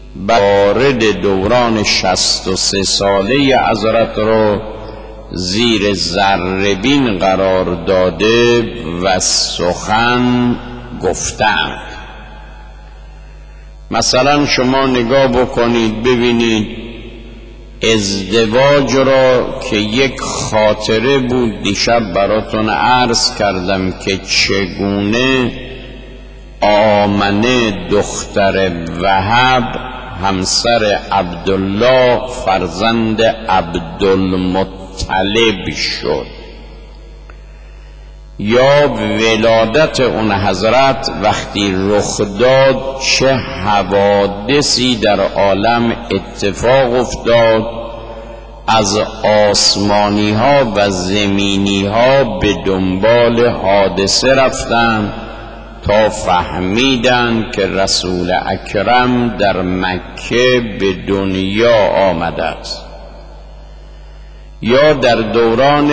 وارد دوران 63 ساله حضرت رو زیر ذره‌بین قرار داده و سخن گفتند. مثلا شما نگاه بکنید ببینید ازدواج را که یک خاطره بود دیشب براتون عرض کردم که چگونه آمنه دختر وهب همسر عبدالله فرزند عبدالمطلب شد، یا ولادت اون حضرت وقتی رخ داد چه حوادثی در عالم اتفاق افتاد، از آسمانی ها و زمینی ها به دنبال حادثه رفتند تا فهمیدند که رسول اکرم در مکه به دنیا آمده است. یا در دوران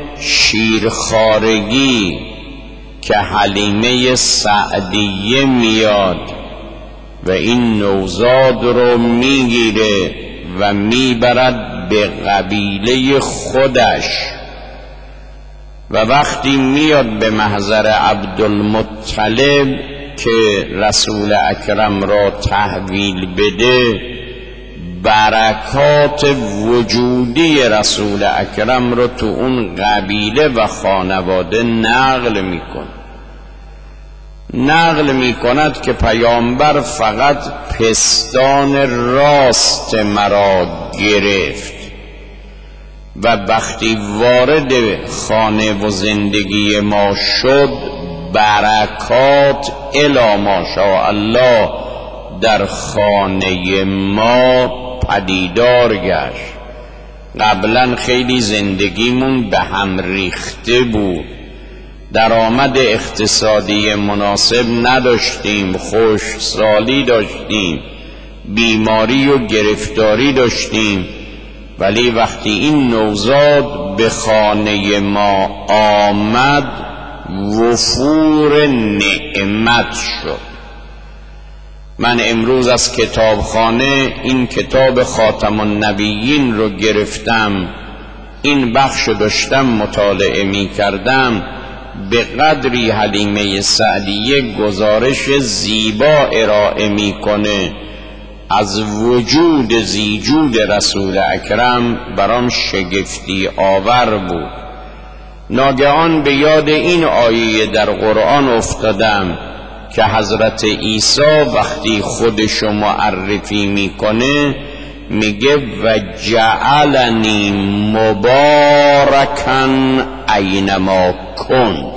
شیرخوارگی که حلیمه سعدیه میاد و این نوزاد رو میگیره و میبرد به قبیله خودش و وقتی میاد به محضر عبدالمطلب که رسول اکرم را تحویل بده، برکات وجودی رسول اکرم رو تو اون قبیله و خانواده نقل میکند که پیامبر فقط پستان راست مرا گرفت و وقتی وارد خانه و زندگی ما شد برکات الی ماشاء الله در خانه ما پدیدار گشت. قبلا خیلی زندگیمون به هم ریخته بود، درآمد اقتصادی مناسب نداشتیم، خشکسالی داشتیم، بیماری و گرفتاری داشتیم، ولی وقتی این نوزاد به خانه ما آمد وفور نعمت شد. من امروز از کتابخانه این کتاب خاتم النبیین رو گرفتم، این بخش داشتم مطالعه می کردم، به قدری حلیمه سعدیه گزارش زیبا ارائه می کنه از وجود زیجود رسول اکرم، برام شگفتی آور بود. ناگهان به یاد این آیه در قرآن افتادم که حضرت عیسی وقتی خودشو معرفی میکنه میگه و جعلنی مبارکا اینما کند.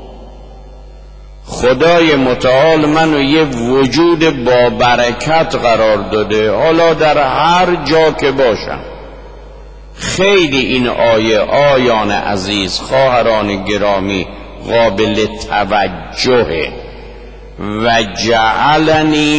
خدای متعال منو یه وجود با برکت قرار داده، حالا در هر جا که باشم. خیلی این آیان عزیز خواهران گرامی قابل توجهه. و جعلنی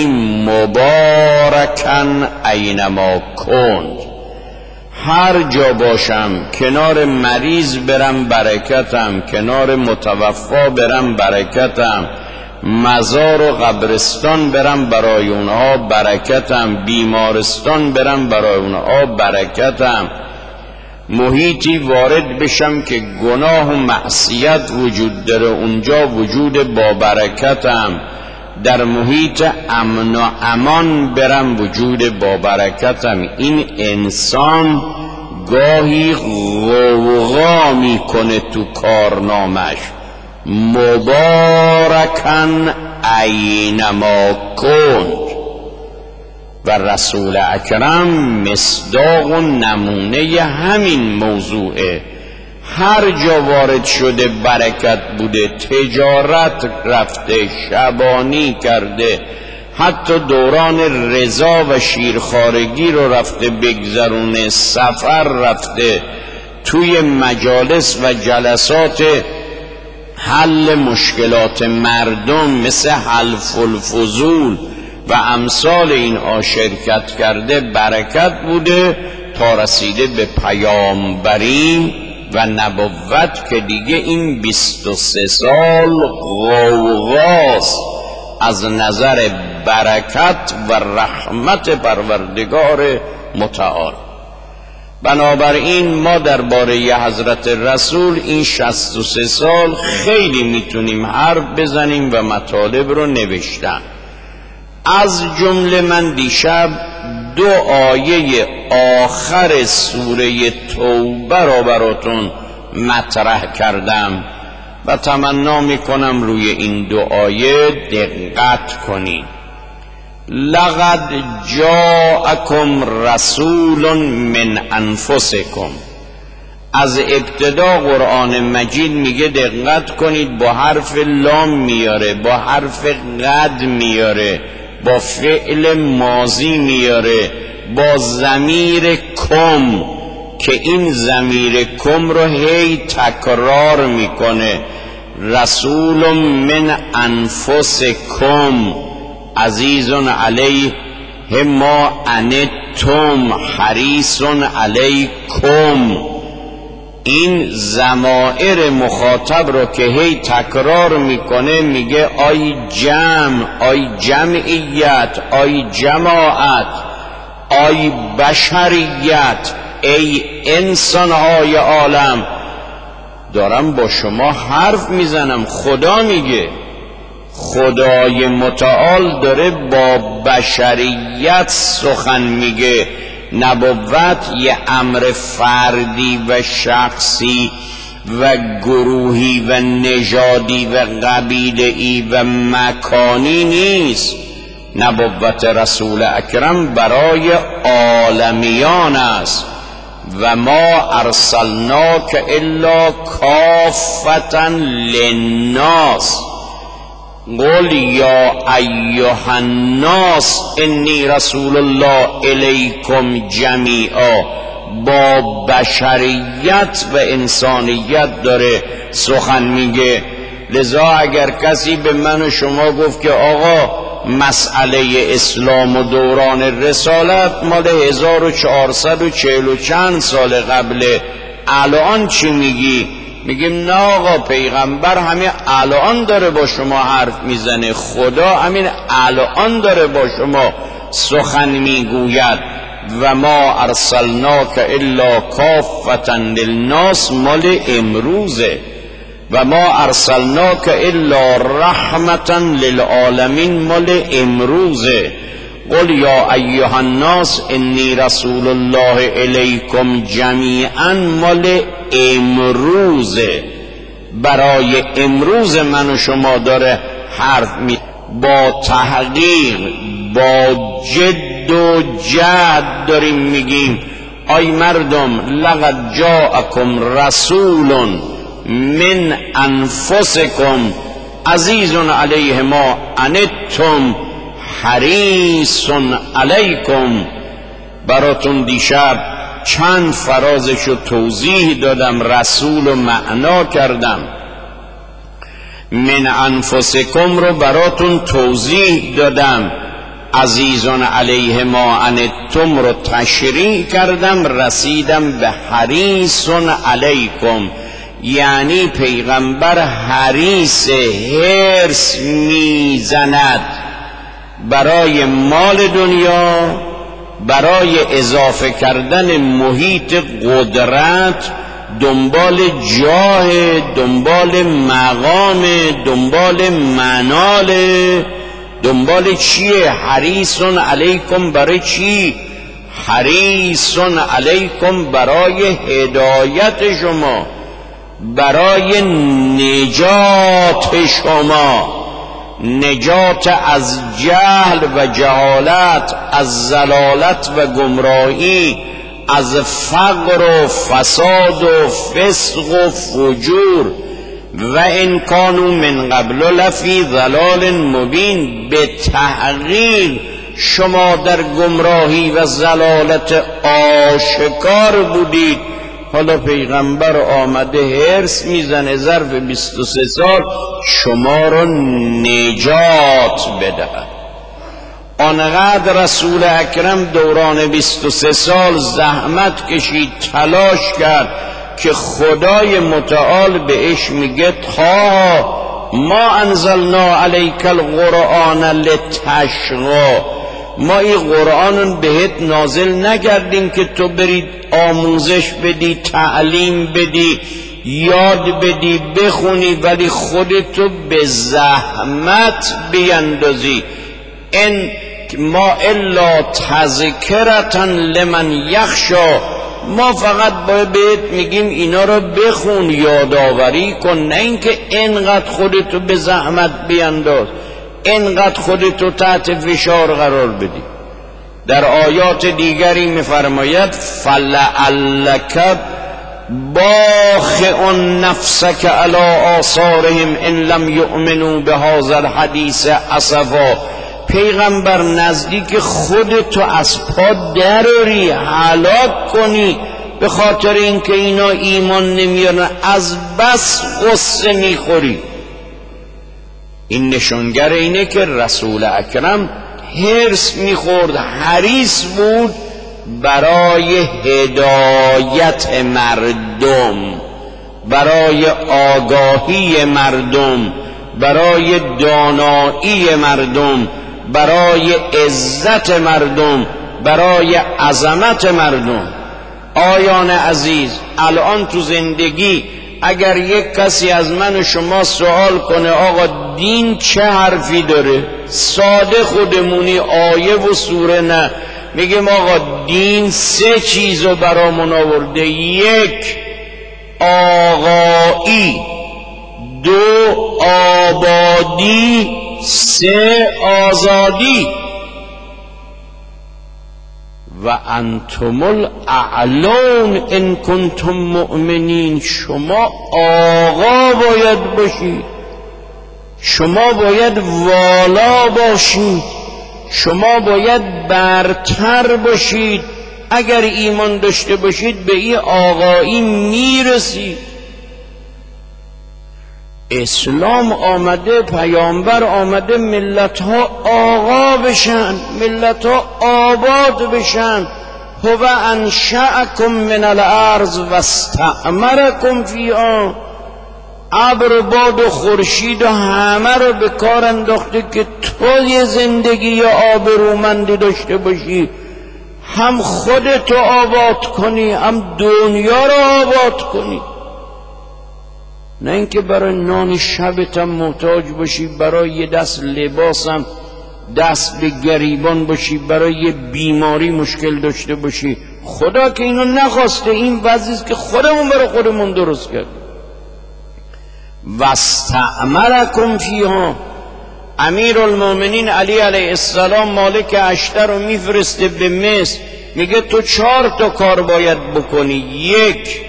مبارکا اینما کند، هر جا باشم کنار مریض برم برکتم، کنار متوفا برم برکتم، مزار و قبرستان برم برای اونها برکتم، بیمارستان برم برای اونها برکتم، محیطی وارد بشم که گناه و معصیت وجود داره اونجا وجود با برکتم، در محیط امن و امان برم وجود با برکتم. این انسان گاهی غوغا میکنه تو کارنامش، مبارکن اینما کند. و رسول اکرم مصداق و نمونه همین موضوعه. هر جا وارد شده برکت بوده، تجارت رفته، شبانی کرده، حتی دوران رضا و شیرخوارگی رو رفته بگذرونه، سفر رفته، توی مجالس و جلسات حل مشکلات مردم مثل حلف الفضول و امثال این شرکت کرده، برکت بوده تا رسیده به پیامبری و نبوت که دیگه این 23 سال غوغاست از نظر برکت و رحمت پروردگار متعال. بنابراین ما درباره حضرت رسول این 63 سال خیلی میتونیم حرف بزنیم و مطالب رو نوشتم. از جمله من دیشب 2 آیه آخر سوره توبه را براتون مطرح کردم و تمنا میکنم روی این 2 آیه دقت کنید. لقد جاءکم رسول من انفسکم. از ابتدا قرآن مجید میگه دقت کنید، با حرف لام میاره، با حرف قد میاره، با فعل ماضی میاره، با ضمیر کم که این ضمیر کم رو هی تکرار میکنه. رسول من انفسکم عزیز علیه ما عنتم حریص علیکم. این ضمائر مخاطب رو که هی تکرار میکنه میگه آی جمع، آی جمعیت، آی جماعت، آی بشریت، ای انسانهای عالم. دارم با شما حرف میزنم. خدا میگه، خدای متعال داره با بشریت سخن میگه. نبوت یه امر فردی و شخصی و گروهی و نژادی و قبیله‌ای و مکانی نیست. نبوت رسول اکرم برای عالمیان است. و ما ارسلناک الا کافة للناس قل یا ایها الناس انی رسول الله الیکم جمیعا. با بشریت و انسانیت داره سخن میگه. لذا اگر کسی به من و شما گفت که آقا مسئله اسلام و دوران رسالت مال 1440 و چند سال قبله، الان چی میگی؟ میگیم نه آقا، پیغمبر همین الان داره با شما حرف میزنه، خدا همین الان داره با شما سخن میگوید. و ما ارسلناک الا کافة للناس مال امروزه. و ما ارسلناک الا رحمة للعالمین مال امروزه. قل یا ایها الناس انی رسول الله الیکم جمیعا مال امروزه. برای امروز من و شما داره حرف می. با تحقیق، با جد و جهد داریم میگیم ای مردم لقد جاءکم رسول من انفسکم عزیز علیه ما عنتم حریص علیکم. براتون دیشب چند فرازشو توضیح دادم، رسول و معنا کردم. من انفسکم رو براتون توضیح دادم، عزیزان علیه ما عنتم رو تشریح کردم، رسیدم به حریص علیکم. یعنی پیغمبر حریص، حرص میزند برای مال دنیا، برای اضافه کردن محیط قدرت، دنبال جاه، دنبال مقام، دنبال منال، دنبال چیه؟ حریص علیکم. برای چی؟ حریص علیکم برای هدایت شما، برای نجات شما، نجات از جهل و جهالت، از ضلالت و گمراهی، از فقر و فساد و فسق و فجور. و ان کانوا من قبل لفی ضلال مبین. به تحقیق شما در گمراهی و ضلالت آشکار بودید. حالا پیغمبر آمده حرص میزنه ظرف 23 سال شما رو نجات بدهد. آنقدر رسول اکرم دوران 23 سال زحمت کشید، تلاش کرد که خدای متعال بهش میگه تا ما انزلنا علیک القرآن لتشقی، ما این قرآن بهت نازل نکردیم که تو برید آموزش بدی، تعلیم بدی، یاد بدی، بخونی، ولی خودتو به زحمت بیندازی. ان ما الا تذکرة لمن یخشی، ما فقط باید بهت میگیم اینا رو بخون، یادآوری کن، نه اینکه اینقدر خودتو به زحمت بینداز، اینقدر خودتو تحت فشار قرار بدی. در آیات دیگری میفرماید فلعلک باخع نفسک علی آثارهم ان لم یؤمنوا بهذا الحدیث اسفا. پیغمبر نزدیک خودتو از پا دراری، هلاک کنی به خاطر اینکه اینا ایمان نمیارن، از بس غصه میخوری. این نشانگر اینه که رسول اکرم حرص میخورد، حریص بود برای هدایت مردم، برای آگاهی مردم، برای دانایی مردم، برای عزت مردم، برای عظمت مردم. آیان عزیز، الان تو زندگی اگر یک کسی از من و شما سوال کنه آقا دین چه حرفی داره، ساده خودمونی، آیه و سوره نه، میگم آقا دین 3 چیزو برامون آورده: 1 آقایی، 2 آبادی، 3 آزادی. و انتم الاعلون ان کنتم مؤمنین، شما آقا باید باشید، شما باید والا باشید، شما باید برتر باشید. اگر ایمان داشته باشید به این آقایی میرسید. اسلام آمده، پیامبر آمده ملت ها آقا بشن، ملت ها آباد بشن. هو انشأکم من الارض و استعمرکم فیها. ابر، باد و خورشید و همه رو به کار انداخته که تو یه زندگی آبرومندی داشته باشی، هم خودتو آباد کنی، هم دنیا رو آباد کنی. نه اینکه برای نان شبت هم محتاج باشی، برای یه دست لباسم دست به گریبان باشی، برای یه بیماری مشکل داشته باشی. خدا که اینو نخواسته، این وضعیست که خودمون برای خودمون درست کرد. واستعمرکم فیها. امیر المومنین علی علیه السلام مالک اشتر رو میفرسته به مصر، میگه تو 4 تا کار باید بکنی: 1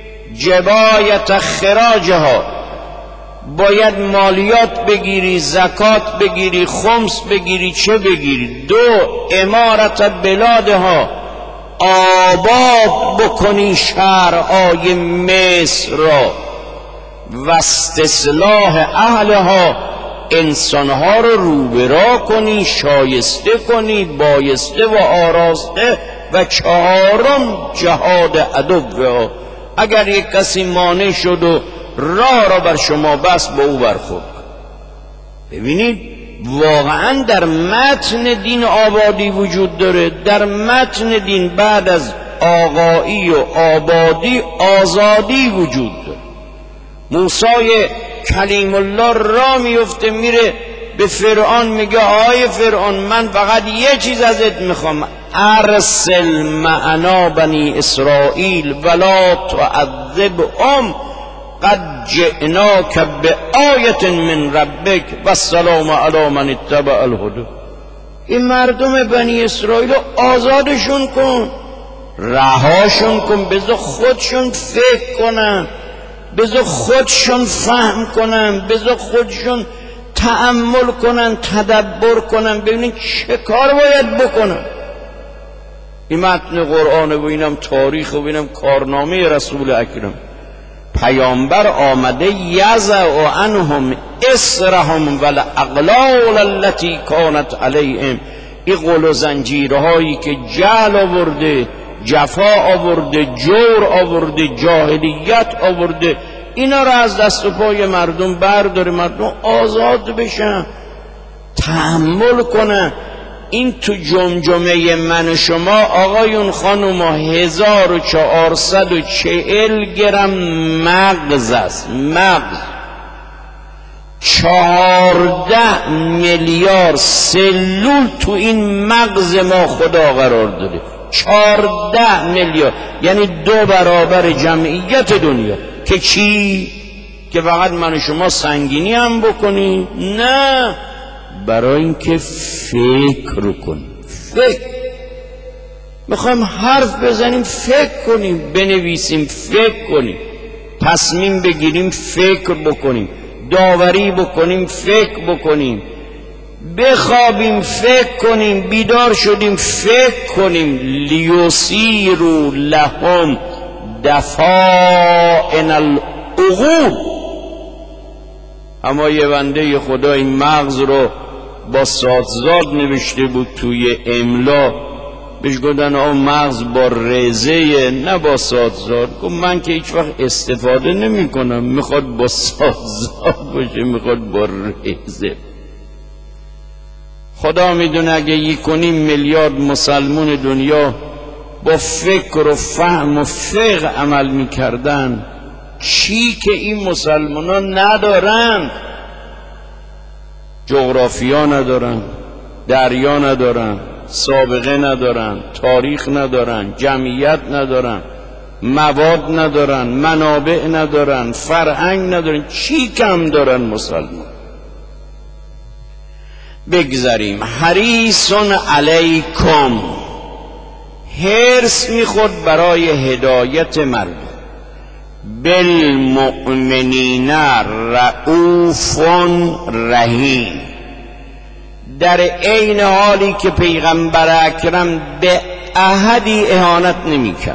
جبایت خراجها، باید مالیات بگیری، زکات بگیری، خمس بگیری، چه بگیری. 2 امارت بلادها، آباد بکنی شهرهای مصر را. و استصلاح اهلها، انسانها رو روبرا کنی، شایسته کنی، بایسته و آراسته. و 4 جهاد عدوها، اگر یک کسی مانع شد و راه را بر شما بس، با او برخورد. ببینید واقعا در متن دین آبادی وجود داره. در متن دین بعد از آقایی و آبادی آزادی وجود داره. موسی کلیم الله را میفته، میره به فرعون، میگه آی فرعون من فقط یه چیز ازت میخوام: ارسل معنا بنی اسرائیل ولا تعذبهم قد جئناک بآیة من ربک والسلام علی من اتبع الهدی. این مردم بنی اسرائیل آزادشون کن، رهاشون کن، بذار خودشون فکر کنن، بذار خودشون فهم کنن، بذار خودشون تأمل کنن، تدبر کنن، ببینن چه کار باید بکنن. این متن قرآن و اینم تاریخ و اینم کارنامه رسول اکرم. پیامبر آمده یضع عنهم اسرهم والاغلال التي كانت علیهم. این قل و زنجیرهایی که جهل آورده، جفا آورده، جور آورده، جاهلیت آورده، اینا رو از دست و پای مردم برداره، مردم آزاد بشن، تحمل کنن. این تو جمجمه من و شما آقایون خانوما 1440 گرم مغز است. مغز 14 میلیارد سلول تو این مغز ما خدا قرار داده. 14 میلیارد، یعنی 2 برابر جمعیت دنیا. که چی؟ که فقط من و شما سنگینی هم بکنیم؟ نه، برای اینکه فکر کنیم. فکر میخوایم حرف بزنیم، فکر کنیم، بنویسیم، فکر کنیم، تصمیم بگیریم، فکر بکنیم، داوری بکنیم، فکر بکنیم، بخوابیم، فکر کنیم، بیدار شدیم، فکر کنیم. لیسیروا لهم دفائن العقول. اما یه بنده خدا این مغز رو با ساتزاد نوشته بود توی املا، بهش گفتن آه مغز با رزه نه با ساتزاد. گفت من که هیچ وقت استفاده نمی کنم، میخواد با ساتزاد باشه، میخواد با رزه. خدا میدونه اگه 1.5 میلیارد مسلمون دنیا با فکر و فهم و فقه عمل میکردن، چی که این مسلمانان ندارن؟ جغرافیا ندارن، دریا ندارن، سابقه ندارن، تاریخ ندارن، جمعیت ندارن، مواد ندارن، منابع ندارن، فرهنگ ندارن. چی کم دارن مسلمان؟ بگذاریم. حریص علیکم، حرص میخورد برای هدایت مردم. بالمؤمنین رؤوف رحیم، در عین حالی که پیغمبر اکرم به احدی اهانت نمیکرد،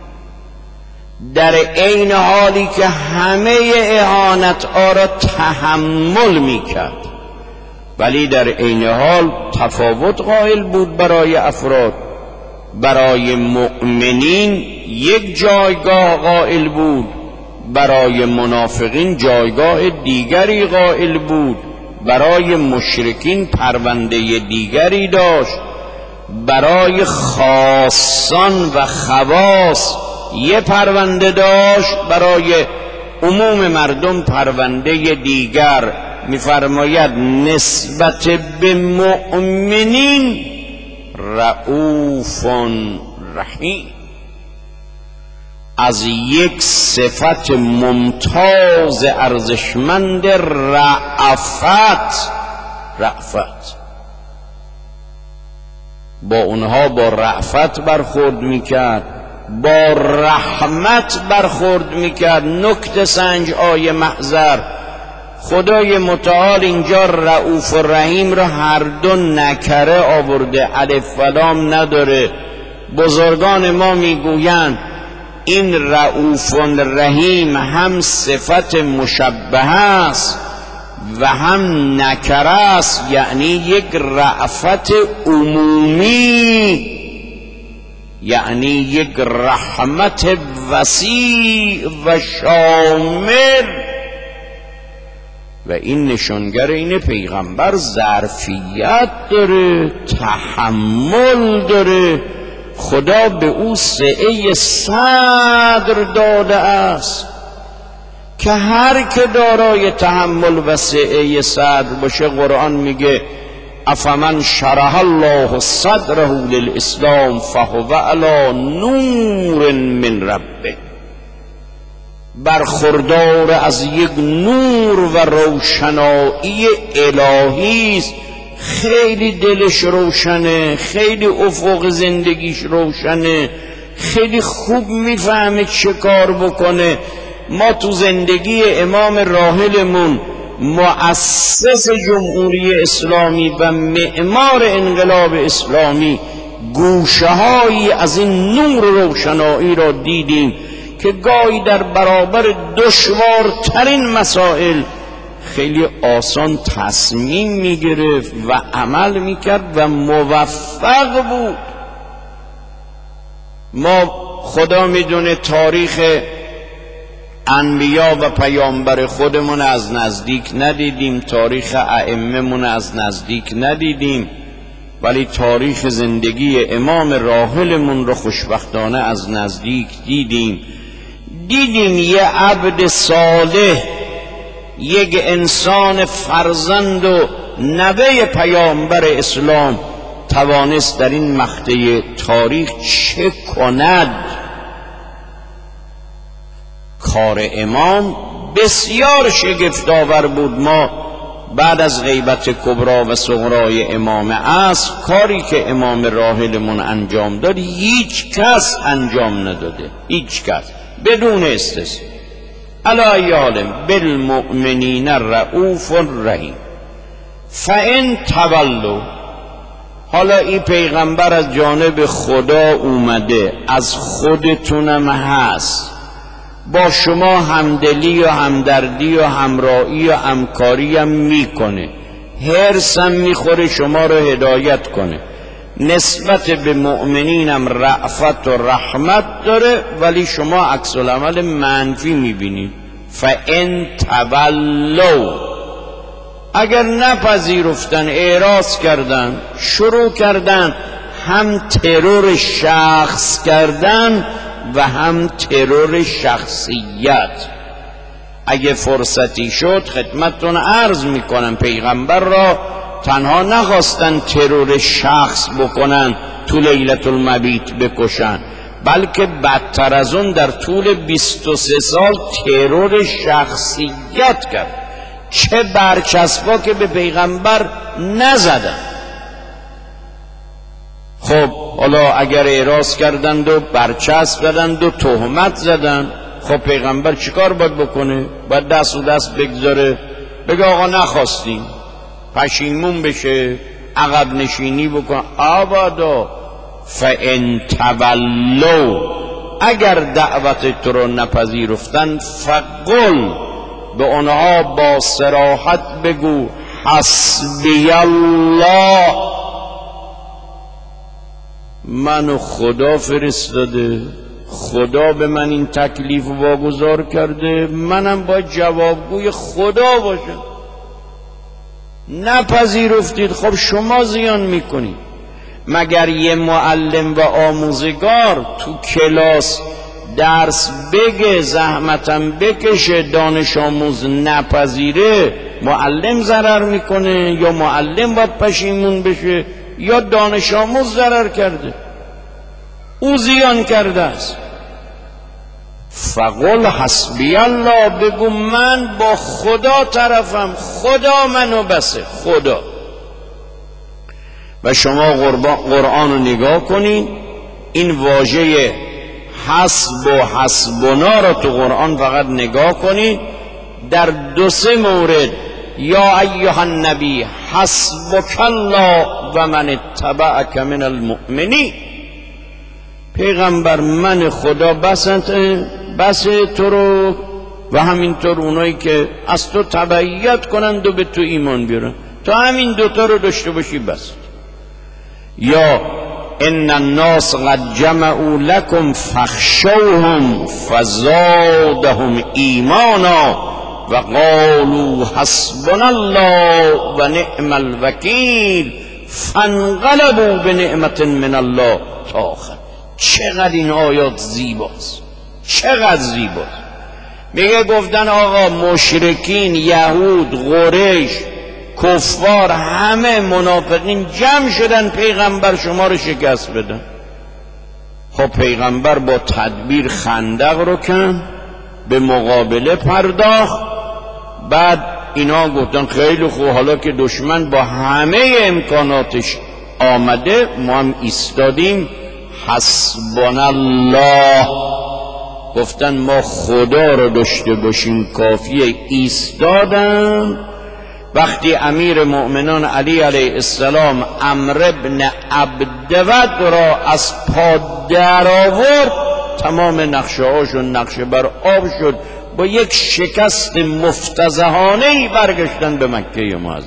در عین حالی که همه اهانت ها را تحمل میکرد، ولی در عین حال تفاوت قائل بود برای افراد. برای مؤمنین یک جایگاه قائل بود، برای منافقین جایگاه دیگری قائل بود، برای مشرکین پرونده دیگری داشت، برای خاصان و خواص یه پرونده داشت، برای عموم مردم پرونده دیگر. می‌فرماید نسبت به مؤمنین رؤوف رحیم، از یک صفت ممتاز ارزشمند رأفت با اونها با رأفت برخورد میکرد، با رحمت برخورد میکرد. نکته سنج آیه محضر، خدای متعال اینجا رؤوف و رحیم را هر دو نکره آورده، الف و لام نداره. بزرگان ما میگویند این رؤوف و رحیم هم صفت مشبهه است و هم نکره است، یعنی یک رأفت عمومی، یعنی یک رحمت وسیع و شامل. و این نشانگر اینه پیغمبر ظرفیت داره، تحمل داره. خدا به او سعه صدر داده است که هر که دارای تحمل و سعه صدر باشه، قرآن میگه افمن شرح الله صدره للاسلام فهو علی نور من ربه، برخوردار از یک نور و روشنایی الهی است. خیلی دلش روشنه، خیلی افق زندگیش روشنه، خیلی خوب میفهمه چه کار بکنه. ما تو زندگی امام راحلمون، مؤسس جمهوری اسلامی و معمار انقلاب اسلامی، گوشه‌هایی از این نور روشنایی را دیدیم که گاهی در برابر دشوارترین مسائل خیلی آسان تصمیم میگرفت و عمل میکرد و موفق بود. ما خدا میدونه تاریخ انبیا و پیامبر خودمون از نزدیک ندیدیم، تاریخ ائمه‌مون از نزدیک ندیدیم، ولی تاریخ زندگی امام راحلمون رو خوشبختانه از نزدیک دیدیم یه عبد صالح، یک انسان فرزند و نوه پیامبر اسلام توانست در این مقطع تاریخ چه کند. کار امام بسیار شگفت‌آور بود. ما بعد از غیبت کبرا و صغرای امام عصر کاری که امام راحلمون انجام داد هیچ کس انجام نداده، هیچ کس بدون استثنا. علی حال بالمؤمنین رؤوف رحیم. فان تولوا، حالا این پیغمبر از جانب خدا اومده، از خودتونم هست، با شما همدلی و همدردی و همراهی و همکاری هم میکنه، حرص هم میخوره شما رو هدایت کنه، نسبت به مؤمنینم رأفت و رحمت داره، ولی شما عکس العمل منفی میبینید. فان تولوا، اگر نپذیرفتن، اعراض کردن، شروع کردن هم ترور شخص کردن و هم ترور شخصیت. اگه فرصتی شد خدمتتون عرض میکنم پیغمبر را تنها نخواستن ترور شخص بکنن، تو لیلة المبیت بکشن، بلکه بدتر از اون در طول 23 سال ترور شخصیت کرد. چه برچسبا که به پیغمبر نزدن. خب حالا اگر اعراض کردند و برچسب زدند و تهمت زدند، خب پیغمبر چیکار باید بکنه؟ باید دست و دست بگذاره، بگه آقا نخواستیم، پشیمون بشه، عقب نشینی بکن. آبادا فان تولوا، اگر دعوت تو رو نپذیرفتن، فقل، به اونها با صراحت بگو حسبی الله، منو خدا فرستاده، خدا به من این تکلیف واگذار کرده، منم باید جوابگوی خدا باشم. نپذیرفتید، خب شما زیان میکنید. مگر یه معلم و آموزگار تو کلاس درس بگه، زحمتم بکشه، دانش آموز نپذیره، معلم ضرر میکنه یا معلم باید پشیمون بشه یا دانش آموز ضرر کرده، او زیان کرده است. فقل حسبی الله، بگو من با خدا طرفم، خدا منو بسه، خدا. و شما قرآن رو نگاه کنین، این واژه حسب و حسبنا رو تو قرآن فقط نگاه کنین، در 2-3 مورد یا ایها النبی حسبک الله و من اتبعک من المؤمنین، پیغمبر من خدا بس تو رو و همینطور اونایی که از تو تبعیت کنند و به تو ایمان بیارن، تا همین دوتا رو داشته باشی بس. یا ان الناس قد جمعوا لكم فاخشوهم فزادهم ایمانا و قالوا حسبنا الله و نعم الوکیل فانقلبوا بنعمت من الله تا آخر. چقدر این آیات زیباست، چقدر زیباست. میگه گفتن آقا مشرکین، یهود، قریش، کفار، همه منافقین جمع شدن پیغمبر شما رو شکست بدن. خب پیغمبر با تدبیر خندق رو کن، به مقابله پرداخت. بعد اینا گفتن خیلی خوب، حالا که دشمن با همه امکاناتش آمده، ما هم ایستادیم، حسبنا الله، گفتن ما خدا رو داشته باشیم کافیه. ایستادن. وقتی امیر مؤمنان علی علیه السلام عمرو بن عبدود را از پا در آورد، تمام نقشه هاشون نقشه بر آب شد، با یک شکست مفتضحانه‌ای برگشتن به مکه معظم.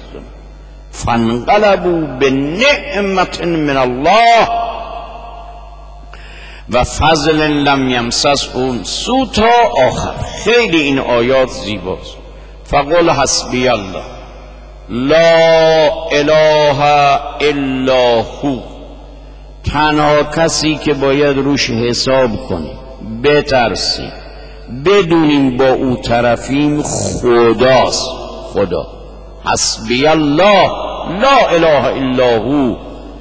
فانقلبوا بنعمت من الله. و فضل لم یمسس اون سو تا آخر. خیلی این آیات زیباست. فقل حسبی الله لا اله الا هو، تنها کسی که باید روش حساب کنیم، بترسیم، بدونیم با او طرفیم، خداست. خدا حسبی الله لا اله الا هو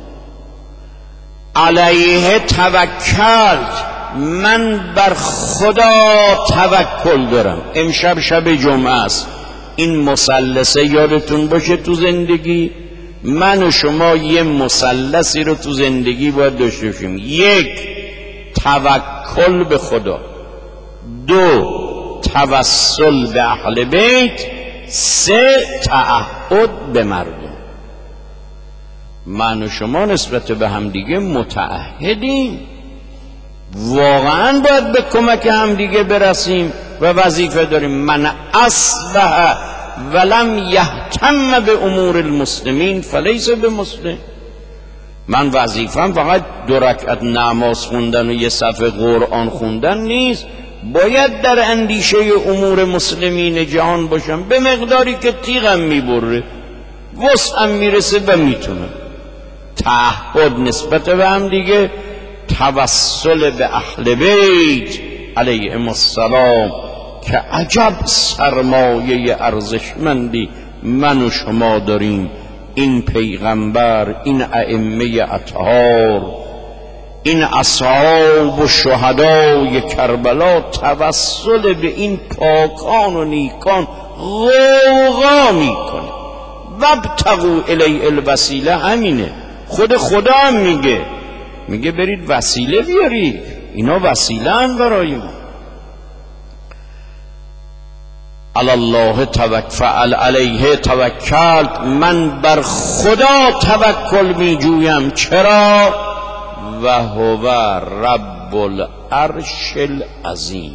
علیه توکلت، من بر خدا توکل دارم. امشب شب جمعه است، این مثلثه یادتون باشه تو زندگی. من و شما یه مثلثی رو تو زندگی باید داشته باشیم. یک، توکل به خدا. دو، توسل به اهل بیت. سه، تعهد به مردم. من و شما نسبت به همدیگه متعهدیم، واقعا باید به کمک همدیگه برسیم و وظیفه داریم. من اصلح ولم یهتم به امور المسلمین فلیس بمسلم. من وظیفم فقط 2 رکعت نماز خوندن و 1 صفحه قرآن خوندن نیست، باید در اندیشه امور مسلمین جهان باشم، به مقداری که تیغم میبره، وسعم میرسه و میتونم. تعهد نسبت به هم دیگه، توسل به اهل بیت علیهم السلام که عجب سرمایه ارزشمندی من و شما داریم. این پیغمبر، این ائمه اطهار، این اصحاب و شهدای کربلا، توسل به این پاکان و نیکان غوغا میکنه. وابتغوا الیه الوسیله، همینه. خدا هم میگه برید وسیله بیارید، اینا وسیله ان برای ما. الله توکل علیه توکلت، من بر خدا توکل میجویم. چرا؟ و هو رب العرش العظیم.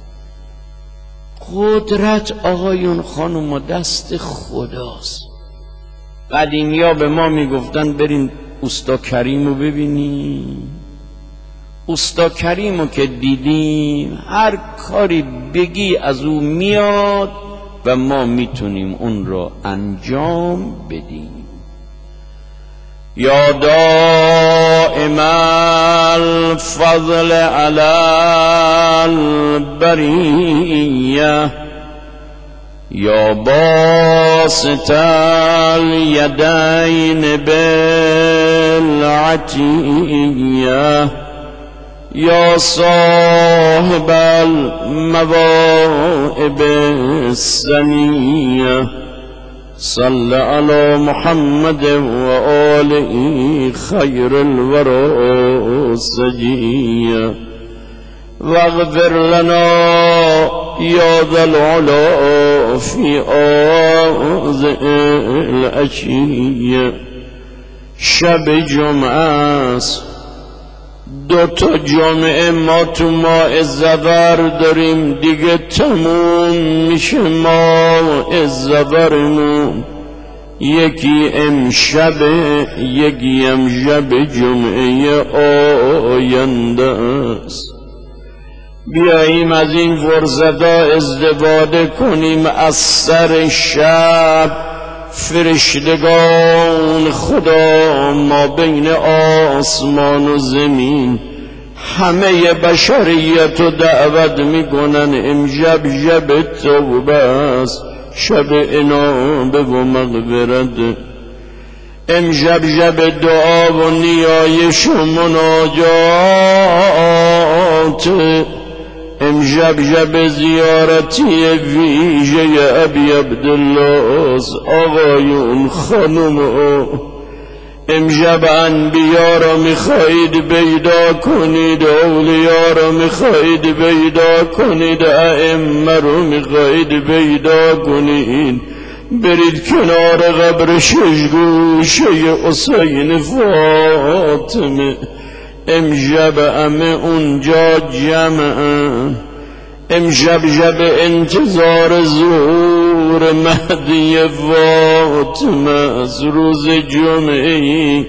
قدرت آقایون خانم دست خداست. قدیمیا به ما میگفتن برین استا کریمو ببینیم. استا کریمو که دیدیم، هر کاری بگی از او میاد و ما میتونیم اون رو انجام بدیم. یا دائم الفضل علی البریه، یا باسط الیدین بالعطیه، یا صاحب المواهب السنیه، صل علی محمد و آله خیر الورى سجیه، واغفر لنا یا ذا العلا فی آذ العشیه. شب جمعه است، 2 تا جمعه ما تو ماه زفر داریم، دیگه تموم میشه ماه زفرمون. یکی امشب، یکی امشب جمعه آینده است. بیاییم از این فرصتا استفاده کنیم. از سر شب فرشتگان خدا ما بین آسمان و زمین همه بشریت رو دعوت میکنن. امشب شب توبه است، شب انابه و مغفرت. امشب شب دعا و نیایش و مناجات. امشب شب زیارتی ویژه ابی عبدالله آقایون خانم. امشب انبیا را میخواهید پیدا کنید، اولیا را میخواهید پیدا کنید، ائمه رو میخواهید پیدا کنید. برید کنار قبر 6 گوشه حسین فاطمه. امشب همه اونجا جمعن. امشب شب انتظار ظهور مهدی فاطمه از روز جمعه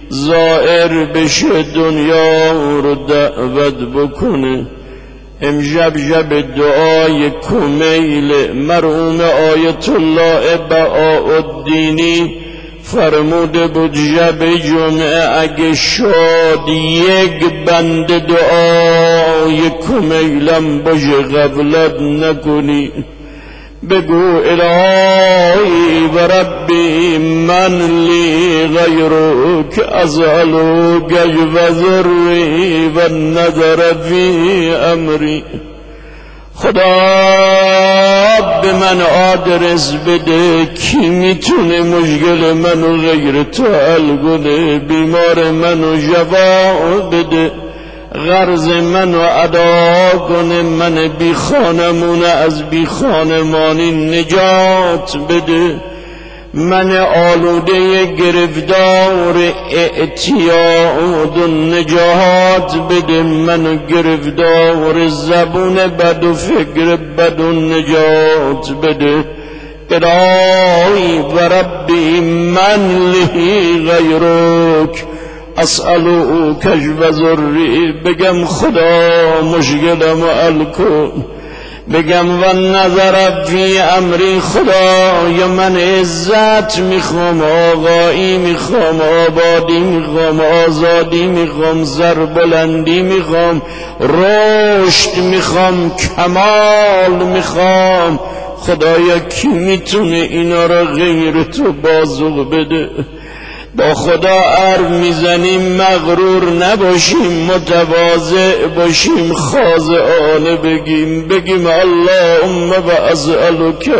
زائر بشه دنیا رو دعوت بکنه. امشب شب دعای کمیل مرحوم آیت الله بهاءالدینی فرموده بود شب جمعه اگه شاد یک بند دعای کمیلم باشه غفلت نکنی. بگو الهی و ربی من لی غیرک اسألک و ذری و نظر فی امری. خدا به من آدرس بده کی میتونه مشکل منو غیر تو حل کنه، بیمار منو شفا بده، غرض منو ادا کنه، من بی خانمون از بی خانمانی نجات بده، من آلوده گرفتار اعتیاد و نجات بده، من گرفتار زبون بد و فکر بد و نجات بده. الهی و ربی من لی غیرک اسألوک و ذری. بگم خدا مشکلمو حل کن، بگم و نظر فی امری. خدا یا من عزت میخوام، آقایی میخوام، آبادی میخوام، آزادی میخوام، سربلندی میخوام، رشد میخوام، کمال میخوام. خدایا کی میتونه اینا را غیر تو بازوق بده؟ با خدا حرف میزنیم مغرور نباشیم، متواضع باشیم، خاضعانه بگیم اللهم و اسألک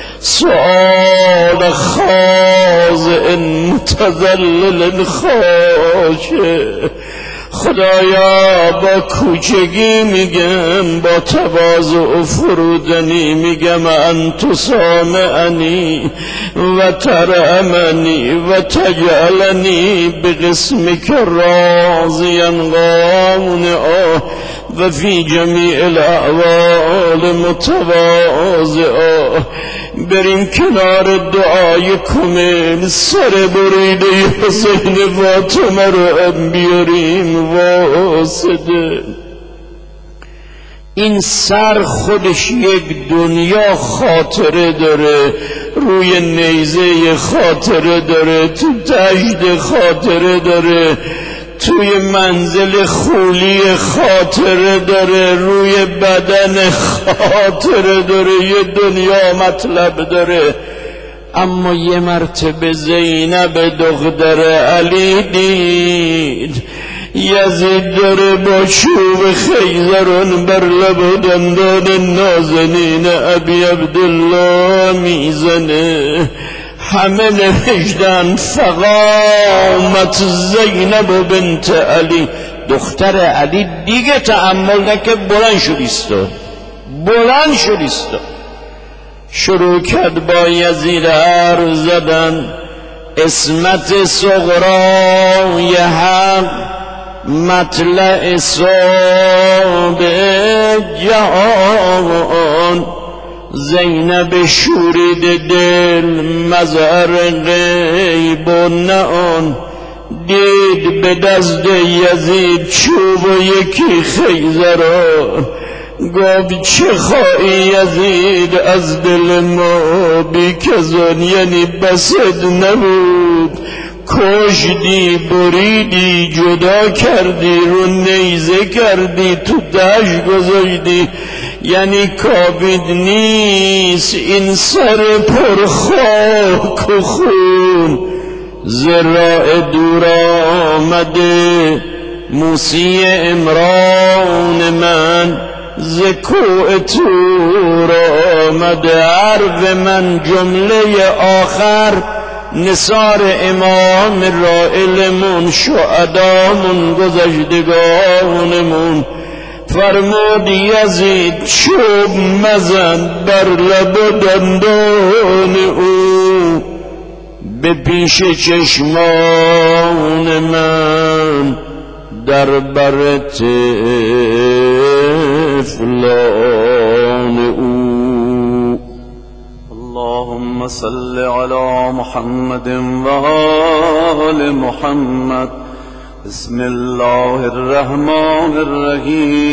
سؤال خاضع متذلل خاشع. خدایا با کوچگی میگم، با تواضع و فرودنی میگم انت سامعنی و ترحمنی و تجعلنی بقسمک راضیا قانعا و فی جمیع الاحوال متواضعا. بریم کنار دعای کمیل، سر بریده حسین فاطمه رو بیاریم واسده. این سر خودش یک دنیا خاطره داره، روی نیزه خاطره داره، تو دشت خاطره داره، توی منزل خولی خاطره داره، روی بدن خاطره داره، یه دنیا مطلب داره. اما یه مرتبه زینب دختر علی دید یزید داره با چوب خیزران بر لب و دندان نازنین ابی عبدالله میزنه. همه نوشتن فقامت زینب بنت علی، دختر علی دیگه تحمل نکرد، بلند شد ایستاد، بلند شد ایستاد، شروع کرد با یزید حرف زدن. اسمت صغرای حق مطلع صاب جهان، زینب شورید دل مظهر غیب و نهان. دید به دست یزید چوب و یکی خیزران، گفت چه خواهی یزید از دل ما بیکزان، یعنی بسد نبود، کشدی بریدی جدا کردی رو نیزه کردی تو دشت گذاشتی، یعنی کابید نیست این سر پر خاک و خون. زراع دور آمده موسی امران من، زکوع تور آمده حرف من. جمله آخر نثار امام رائلمون، شهدامون، گذشتگانمون. فرمود یزید چوب مزن بر لب و دندان او، به پیش چشمان من در بر طفلان او. اللهم صل على محمد وآل محمد. بسم الله الرحمن الرحیم.